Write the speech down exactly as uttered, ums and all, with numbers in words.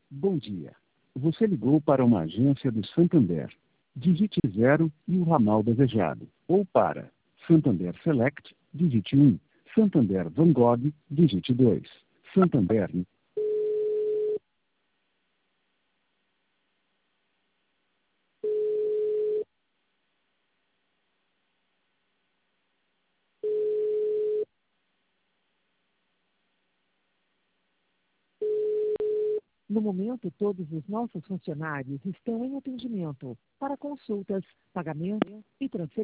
Bom dia. Você ligou para uma agência do Santander. Digite zero e o ramal desejado. Ou para Santander Select, digite um. Santander Van Gogh, digite dois. Santander... No momento, todos os nossos funcionários estão em atendimento para consultas, pagamento e transferência.